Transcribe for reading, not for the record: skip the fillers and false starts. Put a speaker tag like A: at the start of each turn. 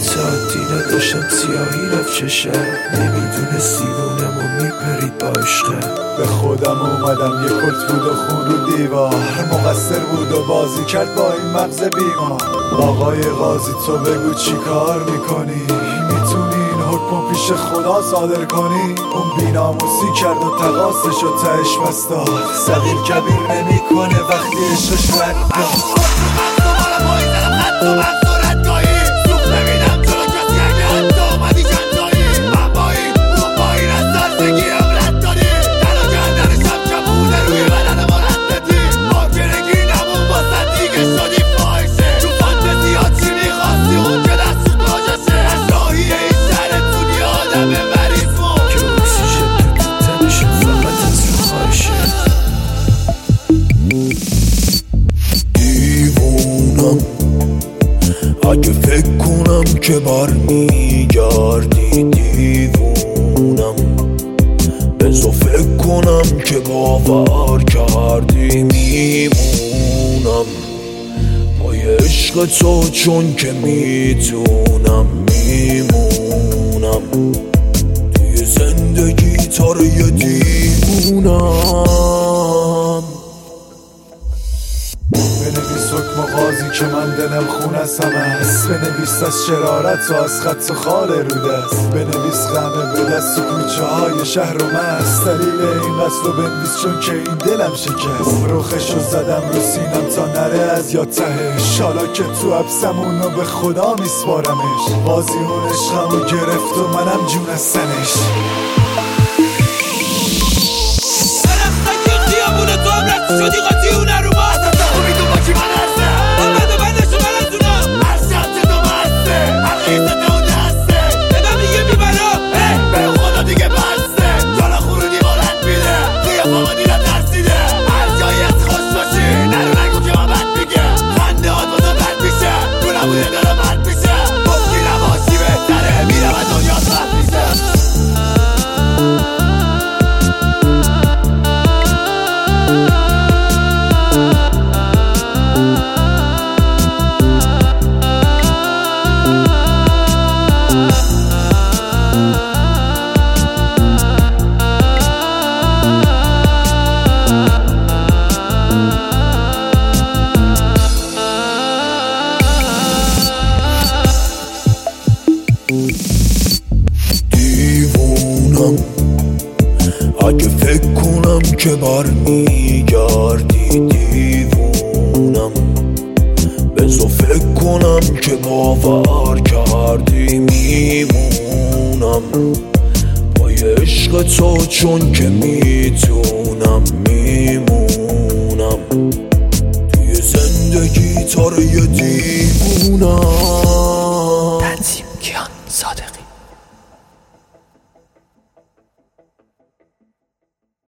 A: تا نداشتم سیاهی رفت چشم نمیدونستی دیوونم و میپرید با عشقم.
B: به خودم اومدم یه کلت بود و خون رو دیوار، مقصر بود و بازی کرد با این مغز بیمار. آقای قاضی تو بگو چی کار میکنی؟ میتونی این حکم پیش خدا صادر کنی؟ اون بیناموسی کرد و تقاسش و تهش بستاد، صغیر کبیر نمیکنه وقتی عشقش رد داد.
A: اگه فکر کنم که بر میگردی دیوونم، بذار فکر کنم که باور کردی میمونم پای عشق تو، چون که میتونم میمونم توی زندگی تاره دیوونم.
B: بنویس حکم قاضی که من دلم خون از همه است، بنویس از شرارت و از خط و خال رودست، بنویس غمه به دست و کوچه های شهر و مست. دلیل این قصد رو بنویس چون که این دلم شکست، روخشو زدم رو سینم تا نره از یا تهش. حالا که تو حبسم اونو به خدا میسپارمش، قاضی اون عشقمو گرفت و منم جون از سنش.
C: شدی قاطی اون رو ما امیدو با کی من هسته آمد و بندشو من از اونا هر شب تو بسته هر خیزه تو دسته بدم دیگه میبرا به خدا دیگه بسته جالا خورونی بارد میده قیافه دیره ترسیده هر جایی از خوش باشی نرو نگو که ما بد میگه خنده هات بازه بد میشه تو نبوده داره بد میشه بسکی نباشی بهتره میره و دنیا بد میشه.
A: دیوونم اگه فکر کنم که بر میگردی دیوونم، بذار فکر کنم که باور کردی میمونم پای عشق تو، چون که میتونم میمونم